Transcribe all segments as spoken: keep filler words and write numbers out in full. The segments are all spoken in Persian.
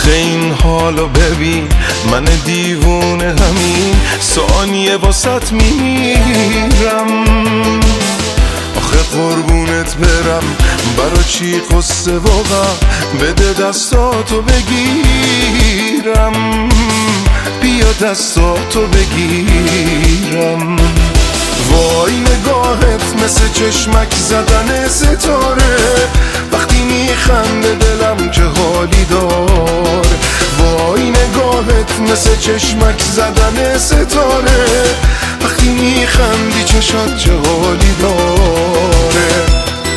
آخه این حالو ببین، من دیوونه همین ثانیه واسط میمیرم. آخه قربونت برم، برا چی قصه واقعا؟ بده دستاتو بگیرم، بیا دستاتو بگیرم. وای نگاهت مثل چشمک زدن ستاره، وقتی میخنده دلم چه حالی دار. وای نگاهت مثل چشمک زدن ستاره، وقتی میخندی چشات چه حالی داره.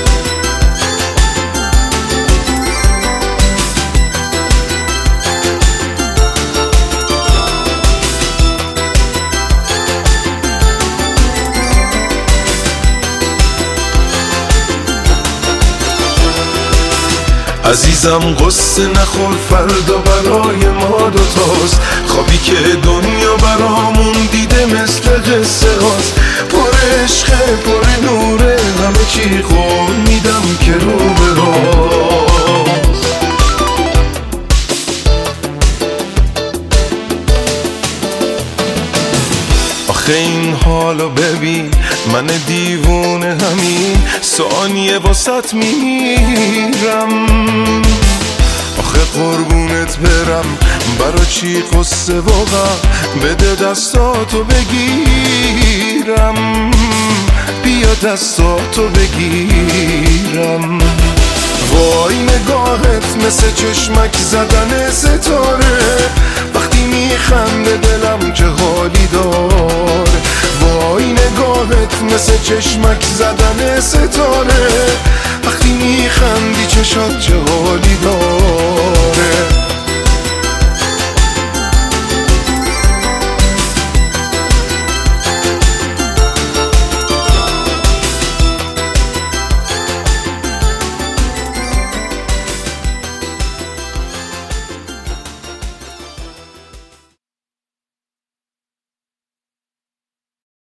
عزیزم قصه نخور، فردا برای ما دوتاست. خوابی که دنیا برامون دیده مثل قصه هاست. پر عشقه پر نوره، همه چی قول میدم که رو به راست. آخه این حالو ببین، من دیوونه همین ثانیه واسط میمیرم. آخه قربونت برم، برا چی قصه واقعا؟ بده دستاتو بگیرم، بیا دستاتو بگیرم. وای نگاهت مثل چشمک زدن ستاره، وقتی میخنده دلم چه حالی دار. وای نگاهت مثل چشمک زدن ستاره، وقتی میخندی چشات چه حالی دار.